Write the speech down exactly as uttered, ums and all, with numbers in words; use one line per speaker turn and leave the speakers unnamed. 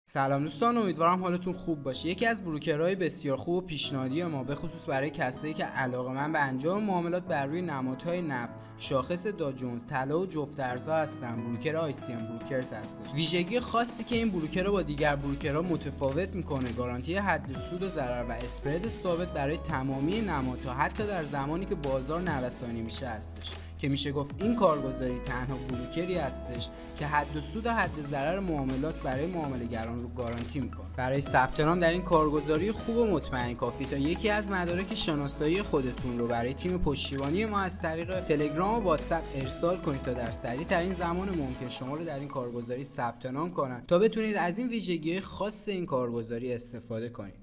سلام دوستان، امیدوارم حالتون خوب باشه. یکی از بروکرهای بسیار خوب و پیشنهادی ما به خصوص برای کسایی که علاقه‌مند به انجام معاملات بر روی نمادهای نفت، شاخص داو جونز، طلا و جفت ارزها هستن، بروکر آی سی ام بروکرز هستش. ویژگی خاصی که این بروکر رو با دیگر بروکرها متفاوت میکنه، گارانتی حد سود و ضرر و اسپرد ثابت برای تمامی نمادها حتی در زمانی که بازار نوسانی میشه هستش، که میشه گفت این کارگزاری تنها بروکری هستش که حد و سود و حد ضرر معاملات برای معامله‌گران رو گارانتی میکنه. برای ثبت نام در این کارگزاری خوب و مطمئن کافی تا یکی از مدارک شناسایی خودتون رو برای تیم پشتیبانی ما از طریق تلگرام و واتساپ ارسال کنید تا در سریع ترین زمان ممکن شما رو در این کارگزاری ثبت نام کنن تا بتونید از این ویژگی خاص این کارگزاری استفاده کنید.